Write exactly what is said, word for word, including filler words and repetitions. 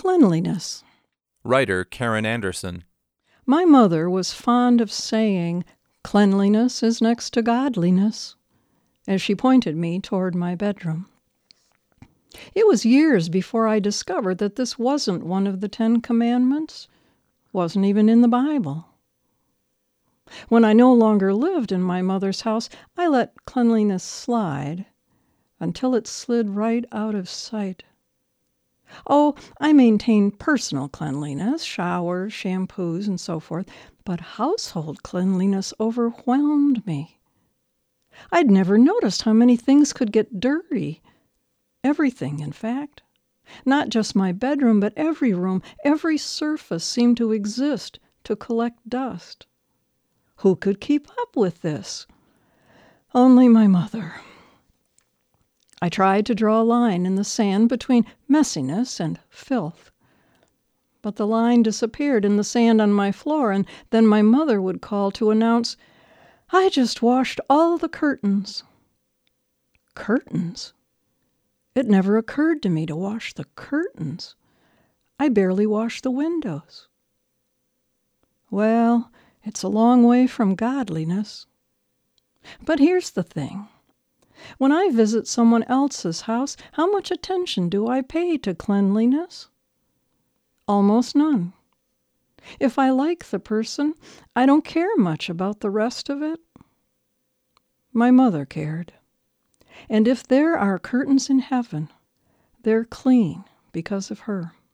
Cleanliness. Writer Karen Anderson. My mother was fond of saying, "Cleanliness is next to godliness," as she pointed me toward my bedroom. It was years before I discovered that this wasn't one of the Ten Commandments, wasn't even in the Bible. When I no longer lived in my mother's house, I let cleanliness slide until it slid right out of sight. Oh, I maintained personal cleanliness, showers, shampoos, and so forth, but household cleanliness overwhelmed me. I'd never noticed how many things could get dirty. Everything, in fact. Not just my bedroom, but every room, every surface seemed to exist to collect dust. Who could keep up with this? Only my mother. I tried to draw a line in the sand between messiness and filth. But the line disappeared in the sand on my floor, and then my mother would call to announce, "I just washed all the curtains." Curtains? It never occurred to me to wash the curtains. I barely washed the windows. Well, it's a long way from godliness. But here's the thing. When I visit someone else's house, how much attention do I pay to cleanliness? Almost none. If I like the person, I don't care much about the rest of it. My mother cared. And if there are curtains in heaven, they're clean because of her.